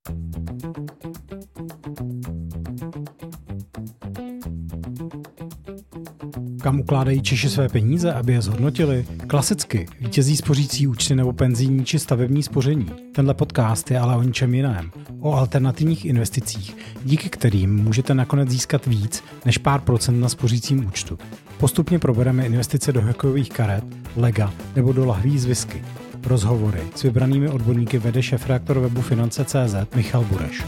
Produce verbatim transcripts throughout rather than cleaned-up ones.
Kam ukládají Češi své peníze, aby je zhodnotili? Klasicky vítězí spořící účty nebo penzijní či stavební spoření. Tenhle podcast je ale o ničem jiném. O alternativních investicích, díky kterým můžete nakonec získat víc než pár procent na spořícím účtu. Postupně probereme investice do hokejových karet, lega nebo do lahví z whisky. Rozhovory s vybranými odborníky vede šéfredaktor webu finance tečka cé zet Michal Bureš.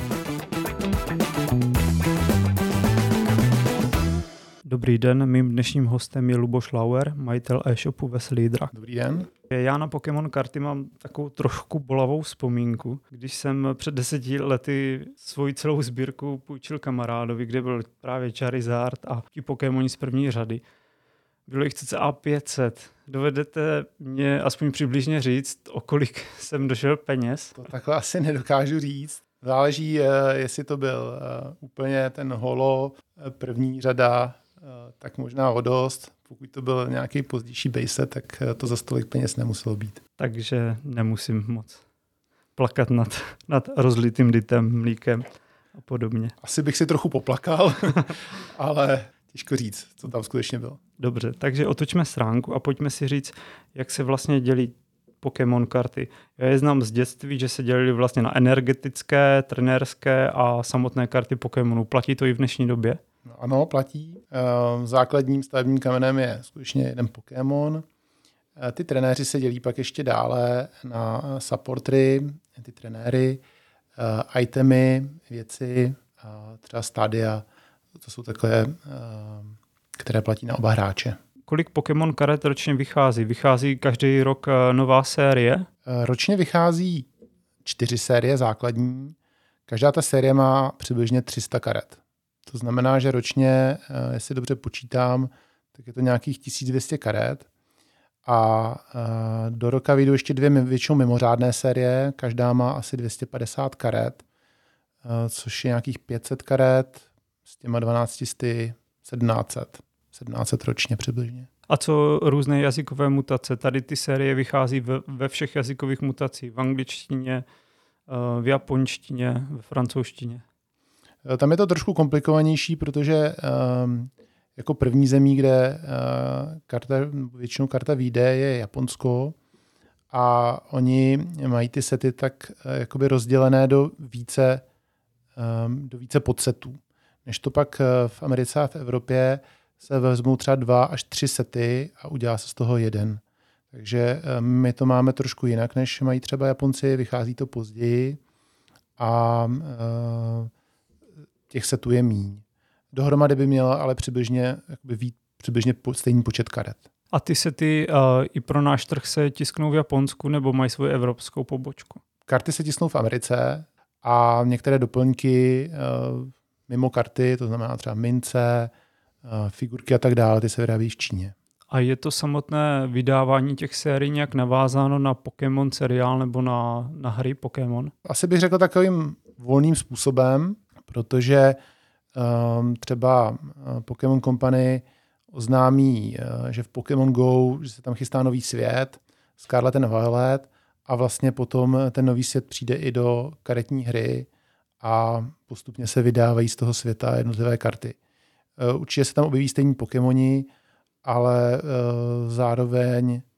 Dobrý den, mým dnešním hostem je Luboš Lauer, majitel e-shopu Veselý drak. Dobrý den. Já na Pokémon karty mám takovou trošku bolavou vzpomínku. Když jsem před deseti lety svoji celou sbírku půjčil kamarádovi, kde byl právě Charizard a ti Pokémoni z první řady. Bylo jich cca pět set. Dovedete mě aspoň přibližně říct, o kolik jsem došel peněz? To takhle asi nedokážu říct. Záleží, jestli to byl úplně ten holo, první řada, tak možná o dost. Pokud to byl nějaký pozdější base, tak to za stolik peněz nemuselo být. Takže nemusím moc plakat nad, nad rozlitým dytem, mlíkem a podobně. Asi bych si trochu poplakal, ale těžko říct, co tam skutečně bylo. Dobře, takže otočme stránku a pojďme si říct, jak se vlastně dělí Pokémon karty. Já je znám z dětství, že se dělili vlastně na energetické, trenérské a samotné karty Pokémonů. Platí to i v dnešní době? No, ano, platí. Základním stavebním kamenem je skutečně jeden Pokémon. Ty trenéři se dělí pak ještě dále na supportery, ty trenéry, itemy, věci, třeba stadia. To jsou takové, které platí na oba hráče. Kolik Pokémon karet ročně vychází? Vychází každý rok nová série? Ročně vychází čtyři série základní. Každá ta série má přibližně tři sta karet. To znamená, že ročně, jestli dobře počítám, tak je to nějakých tisíc dvě stě karet. A do roka vyjdou ještě dvě většinou mimořádné série. Každá má asi dvě stě padesát karet, což je nějakých pět set karet s těma dvanáct set, sedmnáct set. sedmnáct set ročně přibližně. A co různé jazykové mutace? Tady ty série vychází ve, ve všech jazykových mutacích. V angličtině, v japonštině, ve francouzštině. Tam je to trošku komplikovanější, protože um, jako první zemí, kde uh, karta, většinou karta vyjde, je Japonsko a oni mají ty sety tak uh, jakoby rozdělené do více, um, do více podsetů. Než to pak uh, v Americe a v Evropě se vezmou třeba dva až tři sety a udělá se z toho jeden. Takže um, my to máme trošku jinak, než mají třeba Japonci, vychází to později a uh, těch setů je míň. Dohromady by měla ale přibližně, jakoby vít, přibližně stejný počet karet. A ty sety uh, i pro náš trh se tisknou v Japonsku nebo mají svoji evropskou pobočku? Karty se tisknou v Americe a některé doplňky uh, mimo karty, to znamená třeba mince, uh, figurky a tak dále, ty se vyrábí v Číně. A je to samotné vydávání těch sérií nějak navázáno na Pokémon seriál nebo na, na hry Pokémon? Asi bych řekl takovým volným způsobem, protože um, třeba uh, Pokémon Company oznámí, uh, že v Pokémon Go, že se tam chystá nový svět, Scarlet and Violet, a vlastně potom ten nový svět přijde i do karetní hry a postupně se vydávají z toho světa jednotlivé karty. Uh, určitě se tam objeví stejní Pokémoni, ale uh, zároveň uh,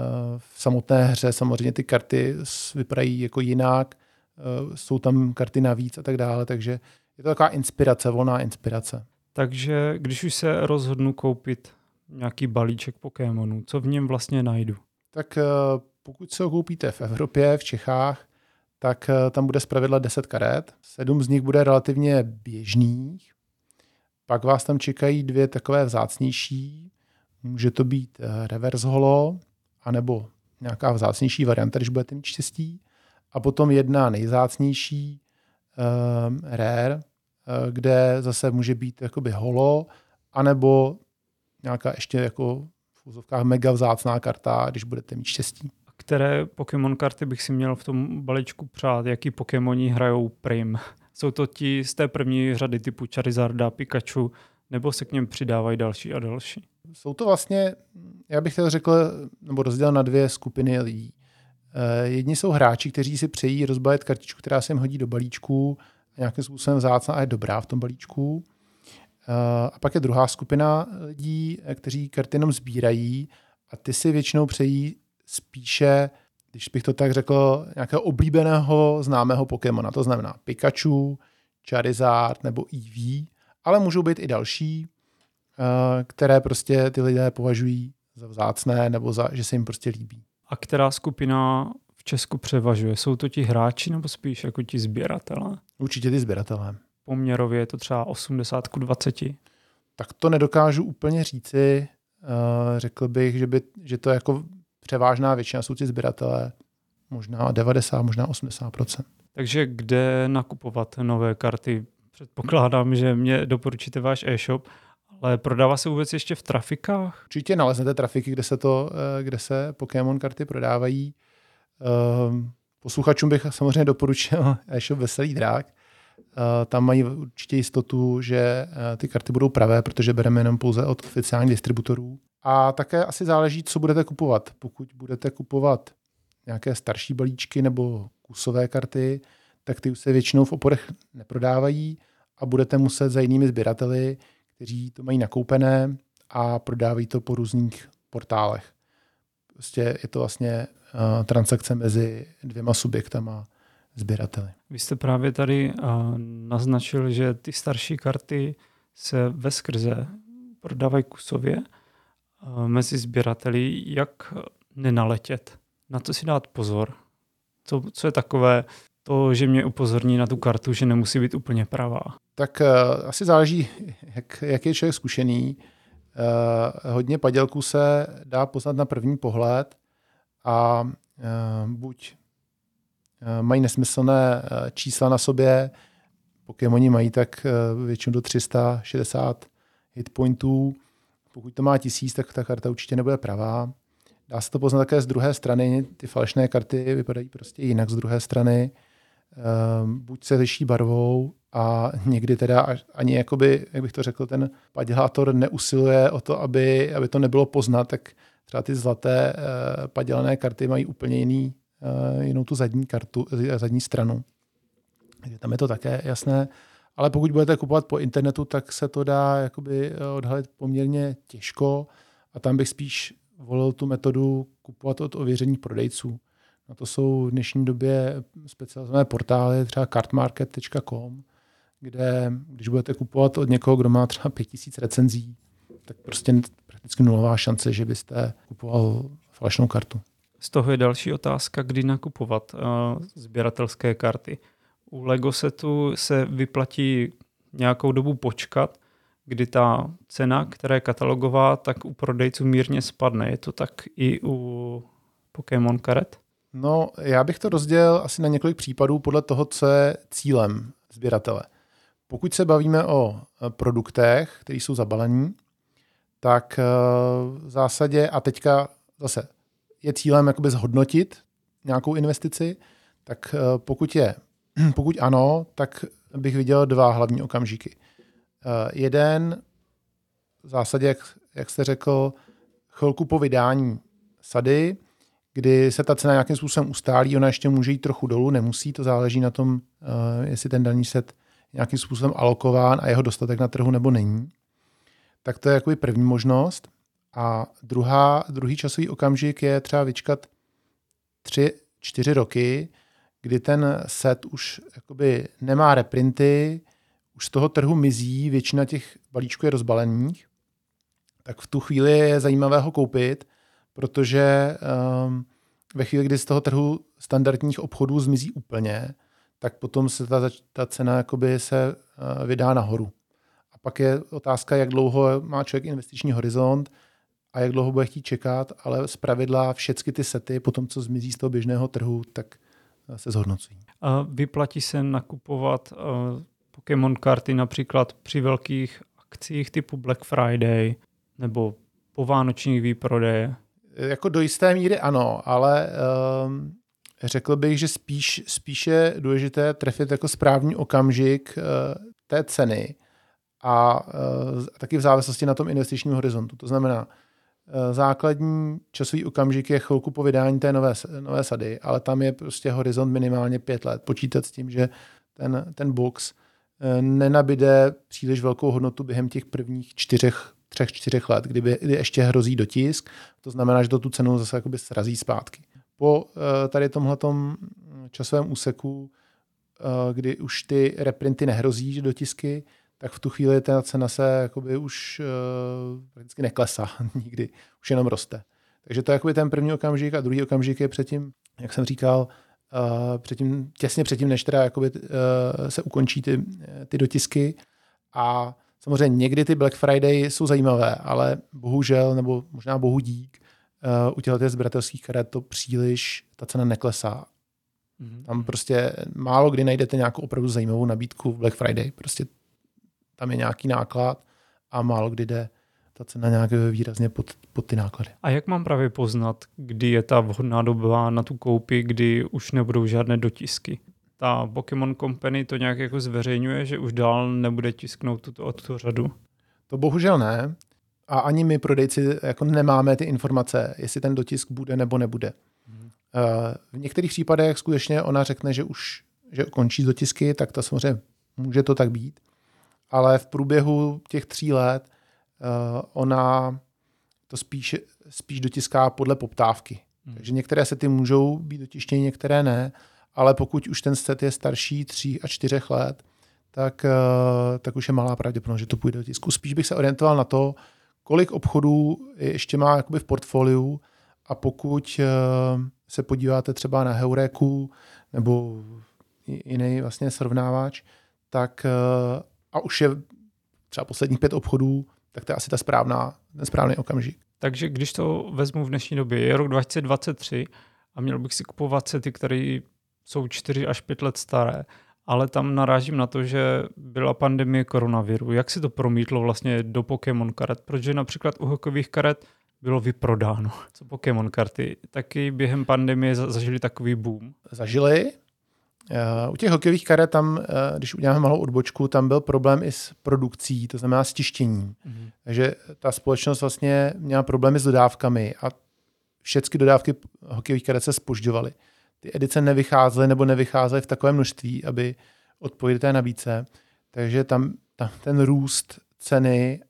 v samotné hře samozřejmě ty karty vypadají jako jinak, uh, jsou tam karty navíc a tak dále, takže je to taková inspirace, volná inspirace. Takže když už se rozhodnu koupit nějaký balíček Pokémonů, co v něm vlastně najdu? Tak pokud se ho koupíte v Evropě, v Čechách, tak tam bude zpravidla deset karet. Sedm z nich bude relativně běžných. Pak vás tam čekají dvě takové vzácnější. Může to být reverse holo, anebo nějaká vzácnější varianta, když budete mít štěstí. A potom jedna nejvzácnější um, rare, kde zase může být jakoby holo, anebo nějaká ještě jako v úzovkách mega vzácná karta, když budete mít štěstí. A které Pokémon karty bych si měl v tom balíčku přát? Jaký Pokémoni hrajou prim? Jsou to ti z té první řady typu Charizarda, Pikachu, nebo se k něm přidávají další a další? Jsou to vlastně, já bych to řekl, nebo rozdělil na dvě skupiny lidí. Jedni jsou hráči, kteří si přejí rozbalit kartičku, která se jim hodí do balíčku a nějakým způsobem vzácná a je dobrá v tom balíčku. A pak je druhá skupina lidí, kteří karty jenom sbírají a ty si většinou přejí spíše, když bych to tak řekl, nějakého oblíbeného známého Pokémona. To znamená Pikachu, Charizard nebo Eevee, ale můžou být i další, které prostě ty lidé považují za vzácné nebo za, že se jim prostě líbí. A která skupina v Česku převažuje? Jsou to ti hráči nebo spíš jako ti sběratelé? Určitě ty sběratelé. Poměrově je to třeba osmdesát ku dvaceti? Tak to nedokážu úplně říci. Řekl bych, že, by, že to jako převážná většina jsou ti sběratelé. Možná devadesát, možná osmdesát procent. Takže kde nakupovat nové karty? Předpokládám, že mě doporučíte váš e-shop, ale prodává se vůbec ještě v trafikách? Určitě naleznete trafiky, kde se, to, kde se Pokémon karty prodávají. Posluchačům bych samozřejmě doporučil e-shop Veselý drák. Tam mají určitě jistotu, že ty karty budou pravé, protože bereme jenom pouze od oficiálních distributorů. A také asi záleží, co budete kupovat. Pokud budete kupovat nějaké starší balíčky nebo kusové karty, tak ty už se většinou v obchodech neprodávají a budete muset za jinými sběrateli, kteří to mají nakoupené a prodávají to po různých portálech. Prostě je to vlastně uh, transakce mezi dvěma subjektama sběrateli. Vy jste právě tady uh, naznačil, že ty starší karty se veskrze prodávají kusově uh, mezi sběrateli. Jak nenaletět? Na co si dát pozor? Co, co je takové to, že mě upozorní na tu kartu, že nemusí být úplně pravá? Tak uh, asi záleží, jak, jak je člověk zkušený. Uh, hodně padělků se dá poznat na první pohled a uh, buď uh, mají nesmyslné uh, čísla na sobě, Pokémoni mají tak uh, většinou do tři sta šedesát hitpointů. Pokud to má tisíc, tak ta karta určitě nebude pravá. Dá se to poznat také z druhé strany. Ty falešné karty vypadají prostě jinak z druhé strany. Um, buď se liší barvou a někdy teda ani, jakoby, jak bych to řekl, ten padělátor neusiluje o to, aby, aby to nebylo poznat, tak třeba ty zlaté uh, padělané karty mají úplně jiný, uh, jinou tu zadní kartu, zadní stranu. Tam je to také jasné. Ale pokud budete kupovat po internetu, tak se to dá jakoby odhalit poměrně těžko a tam bych spíš volil tu metodu kupovat od ověřených prodejců. Na to jsou v dnešní době specializované portály, třeba cardmarket tečka com, kde když budete kupovat od někoho, kdo má třeba pět tisíc recenzí, tak prostě prakticky nulová šance, že byste kupoval falešnou kartu. Z toho je další otázka, kdy nakupovat uh, sběratelské karty. U Legosetu se vyplatí nějakou dobu počkat, kdy ta cena, která je katalogová, tak u prodejců mírně spadne. Je to tak i u Pokémon karet? No, já bych to rozdělil asi na několik případů podle toho, co je cílem sběratele. Pokud se bavíme o produktech, které jsou zabalení, tak v zásadě, a teďka zase je cílem jakoby zhodnotit nějakou investici, tak pokud je, pokud ano, tak bych viděl dva hlavní okamžiky. Jeden v zásadě, jak, jak jste řekl, chvilku po vydání sady, kdy se ta cena nějakým způsobem ustálí, ona ještě může jít trochu dolů, nemusí, to záleží na tom, uh, jestli ten daný set nějakým způsobem alokován a jeho dostatek na trhu nebo není. Tak to je jakoby první možnost. A druhá, druhý časový okamžik je třeba vyčkat tři, čtyři roky, kdy ten set už jakoby nemá reprinty, už z toho trhu mizí, většina těch balíčků je rozbalených, tak v tu chvíli je zajímavé ho koupit, protože um, ve chvíli, kdy z toho trhu standardních obchodů zmizí úplně, tak potom se ta, ta cena jakoby se uh, vydá nahoru. A pak je otázka, jak dlouho má člověk investiční horizont a jak dlouho bude chtít čekat, ale zpravidla všechny ty sety, potom co zmizí z toho běžného trhu, tak uh, se zhodnocují. A vyplatí se nakupovat uh, Pokémon karty například při velkých akcích typu Black Friday nebo po vánočních výprodeje? Jako do jisté míry ano, ale um, řekl bych, že spíš, spíš je důležité trefit jako správný okamžik uh, té ceny a uh, taky v závislosti na tom investičním horizontu. To znamená, základní časový okamžik je chvilku po vydání té nové, nové sady, ale tam je prostě horizont minimálně pět let. Počítat s tím, že ten, ten box nenabide příliš velkou hodnotu během těch prvních čtyřech, třech, čtyřech let, kdyby, kdy ještě hrozí dotisk. To znamená, že to tu cenu zase jakoby srazí zpátky. Po tady tomhletom časovém úseku, kdy už ty reprinty nehrozí, že dotisky, tak v tu chvíli ta cena se jakoby už uh, prakticky neklesá nikdy, už jenom roste. Takže to je jakoby ten první okamžik a druhý okamžik je předtím, jak jsem říkal, uh, předtím, těsně předtím, než teda jakoby, uh, se ukončí ty, ty dotisky. A samozřejmě někdy ty Black Friday jsou zajímavé, ale bohužel, nebo možná bohu dík, uh, u těchto sběratelských karet to příliš, ta cena neklesá. Mm-hmm. Tam prostě málo kdy najdete nějakou opravdu zajímavou nabídku v Black Friday. Prostě tam je nějaký náklad a málo kdy jde ta cena nějak výrazně pod, pod ty náklady. A jak mám právě poznat, kdy je ta vhodná doba na tu koupi, kdy už nebudou žádné dotisky? Ta Pokémon Company to nějak jako zveřejňuje, že už dál nebude tisknout tuto, tuto řadu? To bohužel ne. A ani my prodejci jako nemáme ty informace, jestli ten dotisk bude nebo nebude. Hmm. V některých případech skutečně ona řekne, že už že končí dotisky, tak to samozřejmě může to tak být. Ale v průběhu těch tří let uh, ona to spíš, spíš dotiská podle poptávky. Hmm. Takže některé sety můžou být dotištěny, některé ne, ale pokud už ten set je starší tří a čtyřech let, tak, uh, tak už je malá pravděpodobnost, že to půjde do tisku. Spíš bych se orientoval na to, kolik obchodů ještě má jakoby v portfoliu a pokud uh, se podíváte třeba na Heuréku nebo jiný vlastně srovnávač, tak uh, a už je třeba posledních pět obchodů, tak to je asi ta správná, ten správný okamžik. Takže když to vezmu v dnešní době, je rok dva tisíce dvacet tři a měl bych si kupovat sety, které jsou čtyři až pět let staré, ale tam narážím na to, že byla pandemie koronaviru. Jak si to promítlo vlastně do Pokémon karet? Protože například u hokejových karet bylo vyprodáno. Co Pokémon karty? Taky během pandemie zažili takový boom. Zažili. U těch hokejových karet tam, když uděláme malou odbočku, tam byl problém i s produkcí, to znamená s tištěním. Mm-hmm. Takže ta společnost vlastně měla problémy s dodávkami a všechny dodávky hokejových karet se zpožďovaly. Ty edice nevycházely nebo nevycházely v takovém množství, aby odpověděly té nabídce. Takže tam, tam ten růst ceny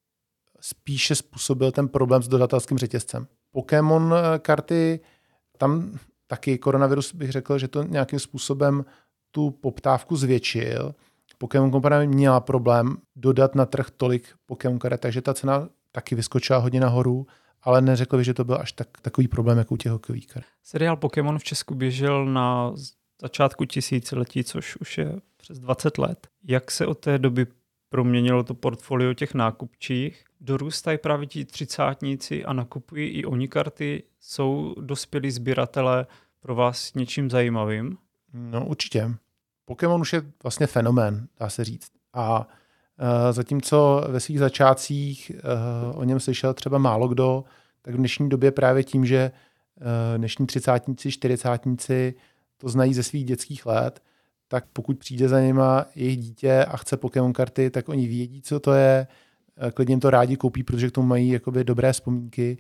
spíše způsobil ten problém s dodatelským řetězcem. Pokémon karty, tam taky koronavirus bych řekl, že to nějakým způsobem tu poptávku zvětšil. Pokémon Company měla problém dodat na trh tolik Pokémon karet, takže ta cena taky vyskočila hodně nahoru, ale neřekl bych, že to byl až tak, takový problém, jako u těch hokejových karet. Seriál Pokémon v Česku běžel na začátku tisíciletí, což už je přes dvacet let. Jak se od té doby proměnilo to portfolio těch nákupčích? Dorůstají právě ti třicátníci a nakupují i oni karty? Jsou dospělí sběratelé pro vás něčím zajímavým? No určitě. Pokémon už je vlastně fenomén, dá se říct. A uh, zatímco ve svých začátcích uh, o něm slyšel třeba málo kdo, tak v dnešní době právě tím, že uh, dnešní třicátníci, čtyřicátníci to znají ze svých dětských let, tak pokud přijde za nima jejich dítě a chce Pokémon karty, tak oni vědí, co to je, klidně to rádi koupí, protože k tomu mají jakoby dobré vzpomínky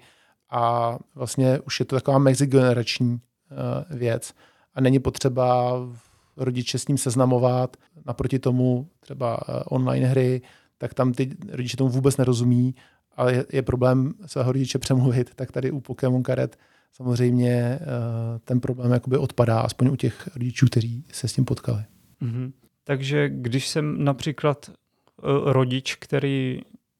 a vlastně už je to taková mezigenerační uh, věc a není potřeba rodiče s ním seznamovat, naproti tomu třeba uh, online hry, tak tam ty rodiče tomu vůbec nerozumí, ale je, je problém svého rodiče přemluvit, tak tady u Pokémon karet samozřejmě uh, ten problém jakoby odpadá, aspoň u těch rodičů, kteří se s tím potkali. Mm-hmm. Takže když jsem například uh, rodič, který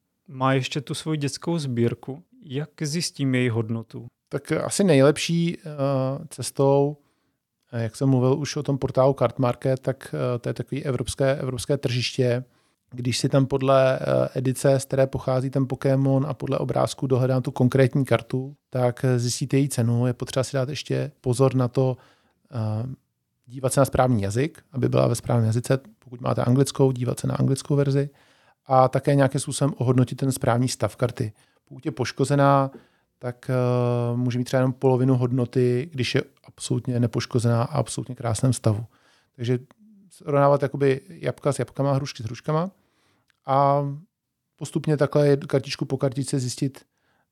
má ještě tu svoji dětskou sbírku, jak zjistím její hodnotu? Tak asi nejlepší uh, cestou, jak jsem mluvil už o tom portálu Card Market, tak uh, to je takové evropské, evropské tržiště. Když si tam podle uh, edice, z které pochází ten Pokémon a podle obrázku dohledám tu konkrétní kartu, tak zjistíte její cenu. Je potřeba si dát ještě pozor na to, uh, dívat se na správný jazyk, aby byla ve správném jazyce. Pokud máte anglickou, dívat se na anglickou verzi. A také nějakým způsobem ohodnotit ten správný stav karty. Pokud je poškozená, tak uh, může mít třeba jenom polovinu hodnoty, když je absolutně nepoškozená a absolutně krásném stavu. Takže srovnávat jakoby jabka s jabkama, hrušky s hruškama a postupně takhle kartičku po kartičce zjistit,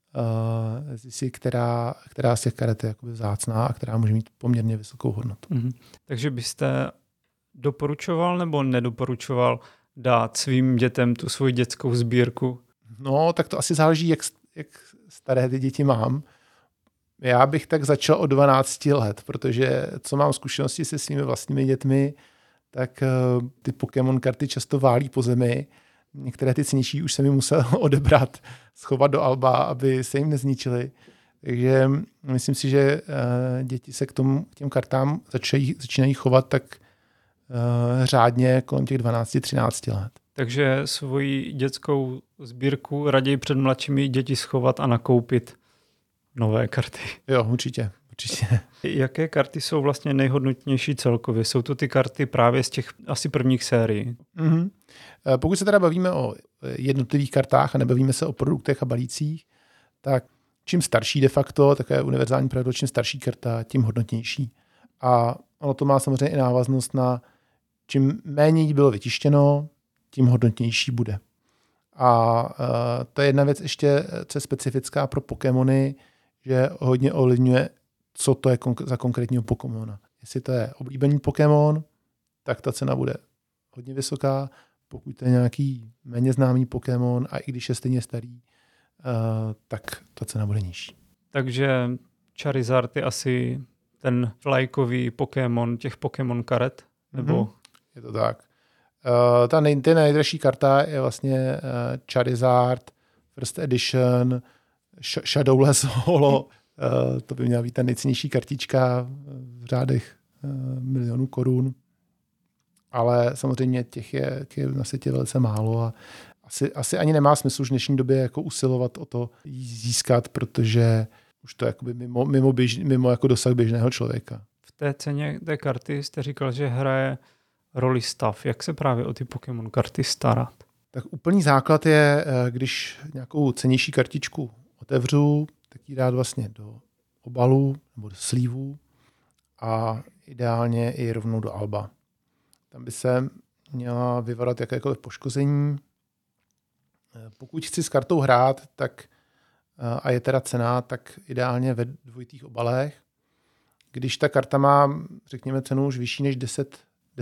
uh, zjistit, která, která z těch karet je jakoby vzácná a která může mít poměrně vysokou hodnotu. Mm-hmm. Takže byste doporučoval nebo nedoporučoval dát svým dětem tu svoji dětskou sbírku? No, tak to asi záleží, jak, jak staré ty děti mám. Já bych tak začal od dvanácti let, protože co mám zkušenosti se svými vlastními dětmi, tak uh, ty Pokémon karty často válí po zemi. Některé ty cennější už jsem jim musel odebrat, schovat do alba, aby se jim nezničily. Takže myslím si, že uh, děti se k tomu, k těm kartám začínají, začínají chovat tak uh, řádně kolem těch dvanácti třinácti let. Takže svoji dětskou sbírku raději před mladšími děti schovat a nakoupit nové karty. Jo, určitě. určitě. Jaké karty jsou vlastně nejhodnotnější celkově? Jsou to ty karty právě z těch asi prvních sérií? Mm-hmm. Pokud se teda bavíme o jednotlivých kartách a nebavíme se o produktech a balících, tak čím starší de facto, také univerzální pravidlo, čím starší karta, tím hodnotnější. A ono to má samozřejmě i návaznost na čím méně jí bylo vytištěno, tím hodnotnější bude. A uh, to je jedna věc ještě, co je specifická pro Pokémony, že hodně ovlivňuje, co to je konk- za konkrétního Pokémona. Jestli to je oblíbený Pokémon, tak ta cena bude hodně vysoká. Pokud to je nějaký méně známý Pokémon a i když je stejně starý, uh, tak ta cena bude nižší. Takže Charizard je asi ten vlajkový Pokémon těch Pokémon karet? Nebo... Mm-hmm. Je to tak. Uh, ta nej, nejdražší karta je vlastně uh, Charizard, First Edition, Sh- Shadowless Holo. Uh, to by měla být ta nejcennější kartička v řádech uh, milionů korun. Ale samozřejmě těch je, těch je na světě velice málo a asi, asi ani nemá smysl už v dnešní době jako usilovat o to získat, protože už to je jakoby mimo, mimo, běž, mimo jako dosah běžného člověka. V té ceně té karty jste říkal, že hraje roli stav. Jak se právě o ty Pokémon karty starat? Tak úplný základ je, když nějakou cennější kartičku otevřu, tak ji dát vlastně do obalu nebo do slívu a ideálně i rovnou do alba. Tam by se měla vyvarat jakékoliv poškození. Pokud chci s kartou hrát, tak a je teda cena, tak ideálně ve dvojitých obalech. Když ta karta má, řekněme, cenu už vyšší než deset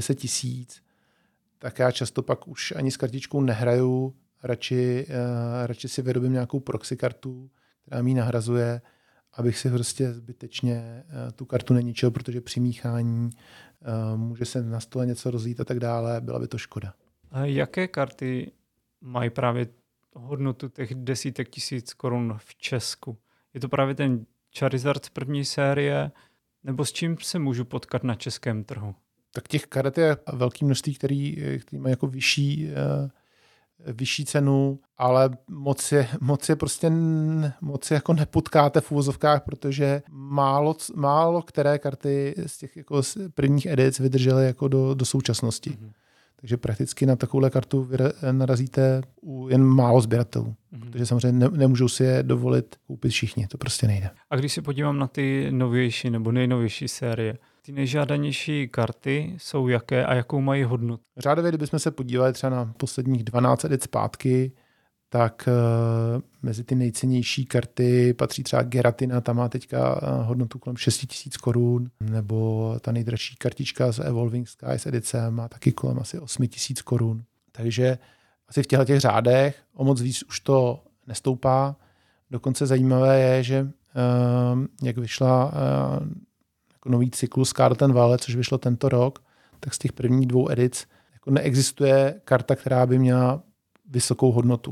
tisíc, tak já často pak už ani s kartičkou nehraju, radši, uh, radši si vyrobím nějakou proxy kartu, která mi nahrazuje, abych si prostě zbytečně uh, tu kartu neničil, protože při míchání uh, může se na stole něco rozlít a tak dále, byla by to škoda. A jaké karty mají právě hodnotu těch desítek tisíc korun v Česku? Je to právě ten Charizard z první série, nebo s čím se můžu potkat na českém trhu? Tak těch karet je velké množství, který, který mají jako vyšší, uh, vyšší cenu, ale moc je, moc je prostě moc je jako nepotkáte v uvozovkách, protože málo, málo které karty z těch jako z prvních edic vydržely jako do, do současnosti. Mm-hmm. Takže prakticky na takovouhle kartu narazíte u jen málo sběratelů, mm-hmm. protože samozřejmě ne, nemůžou si je dovolit koupit všichni, to prostě nejde. A když se podívám na ty novější nebo nejnovější série, ty nejžádanější karty jsou jaké a jakou mají hodnotu? Řádově, kdybychom se podívali třeba na posledních dvanáct edic zpátky, tak uh, mezi ty nejcennější karty patří třeba Geratina, ta má teďka hodnotu kolem šest tisíc korun, nebo ta nejdražší kartička z Evolving Skies edice má taky kolem asi osm tisíc korun. Takže asi v těchto těch řádech o moc víc už to nestoupá. Dokonce zajímavé je, že uh, jak vyšla uh, jako nový cyklus Scarlet and Violet, což vyšlo tento rok, tak z těch prvních dvou edic jako neexistuje karta, která by měla vysokou hodnotu.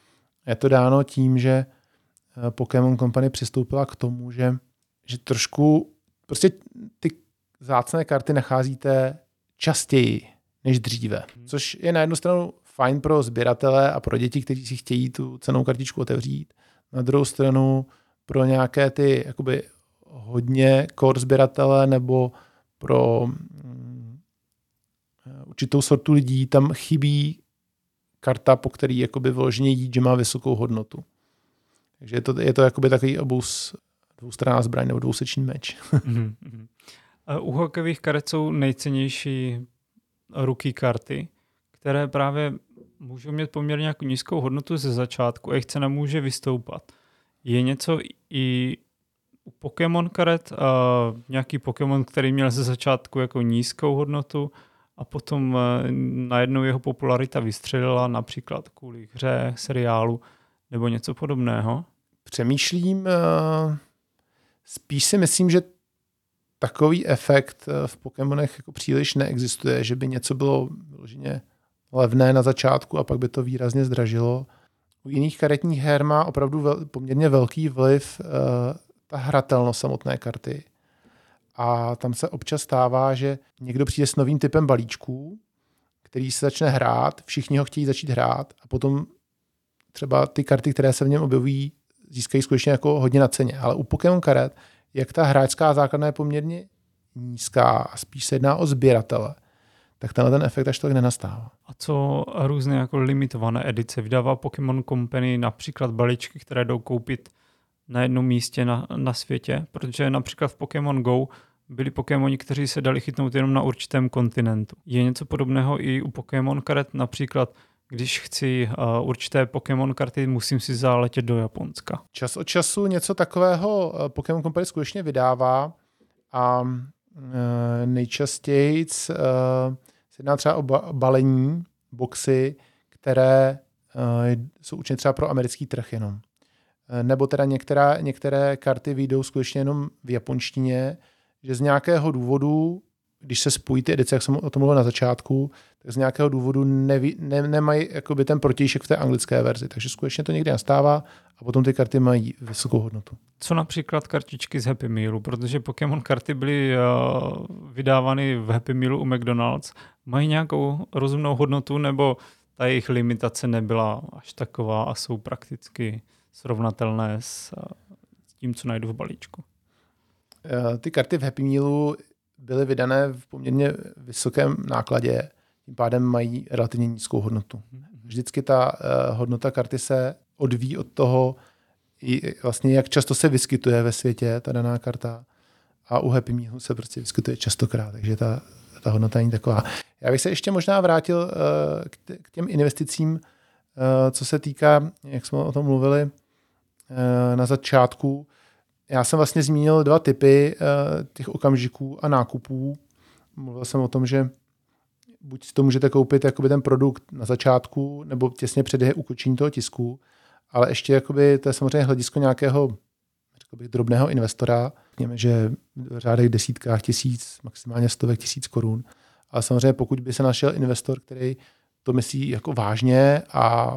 Je to dáno tím, že Pokémon Company přistoupila k tomu, že, že trošku prostě ty vzácné karty nacházíte častěji než dříve. Což je na jednu stranu fajn pro sběratele a pro děti, kteří si chtějí tu cennou kartičku otevřít. Na druhou stranu pro nějaké ty jakoby hodně core sběratele nebo pro um, určitou sortu lidí tam chybí karta, po který jakoby vyloženě jít, že má vysokou hodnotu. Takže je to, je to jakoby takový obous, dvoustranná zbraň nebo dvousečný meč. mm-hmm. U hokejových karet jsou nejcennější rookie karty, které právě můžou mít poměrně nějakou nízkou hodnotu ze začátku a jejich cena může vystoupat. Je něco i u Pokémon karet, a nějaký Pokémon, který měl ze začátku jako nízkou hodnotu a potom najednou jeho popularita vystřelila například kvůli hře, seriálu nebo něco podobného? Přemýšlím, spíš si myslím, že takový efekt v Pokémonech jako příliš neexistuje, že by něco bylo vyloženě levné na začátku a pak by to výrazně zdražilo. U jiných karetních her má opravdu vel, poměrně velký vliv uh, ta hratelnost samotné karty. A tam se občas stává, že někdo přijde s novým typem balíčků, který se začne hrát, všichni ho chtějí začít hrát a potom třeba ty karty, které se v něm objevují, získají skutečně jako hodně na ceně. Ale u Pokémon karet, jak ta hráčská základna je poměrně nízká a spíš se jedná o sběratele, tak tenhle ten efekt až tolik nenastává. A co různé jako limitované edice? Vydává Pokémon Company například balíčky, které jdou koupit na jednom místě na, na světě? Protože například v Pokémon Go byli Pokémoni, kteří se dali chytnout jenom na určitém kontinentu. Je něco podobného i u Pokémon karet? Například, když chci uh, určité Pokémon karty, musím si zaletět do Japonska. Čas od času něco takového Pokémon Company skutečně vydává a uh, nejčastěji uh, se jedná třeba o ba- balení, boxy, které uh, jsou určené třeba pro americký trh jenom. Uh, nebo teda některá, některé karty vyjdou skutečně jenom v japonštině, že z nějakého důvodu, když se spojí ty edice, jak jsem o tom mluvil na začátku, tak z nějakého důvodu neví, ne, nemají jakoby ten protějšek v té anglické verzi. Takže skutečně to někdy nastává a potom ty karty mají vysokou hodnotu. Co například kartičky z Happy Mealu? Protože Pokémon karty byly uh, vydávány v Happy Mealu u McDonald's. Mají nějakou rozumnou hodnotu nebo ta jejich limitace nebyla až taková a jsou prakticky srovnatelné s, uh, s tím, co najdu v balíčku? Uh, ty karty v Happy Mealu byly vydané v poměrně vysokém nákladě, tím pádem mají relativně nízkou hodnotu. Vždycky ta uh, hodnota karty se odvíjí od toho, i vlastně jak často se vyskytuje ve světě ta daná karta a u Happy Mealu se prostě vyskytuje častokrát, takže ta, ta hodnota není taková. Já bych se ještě možná vrátil uh, k, t- k těm investicím, uh, co se týká, jak jsme o tom mluvili uh, na začátku. Já jsem vlastně zmínil dva typy uh, těch okamžiků a nákupů. Mluvil jsem o tom, že buď si to můžete koupit jakoby ten produkt na začátku, nebo těsně před jeho ukončení toho tisku, ale ještě jakoby, to je samozřejmě hledisko nějakého řekl bych, drobného investora. Řekněme, že v řádech desítkách tisíc, maximálně stovek tisíc korun. Ale samozřejmě pokud by se našel investor, který to myslí jako vážně a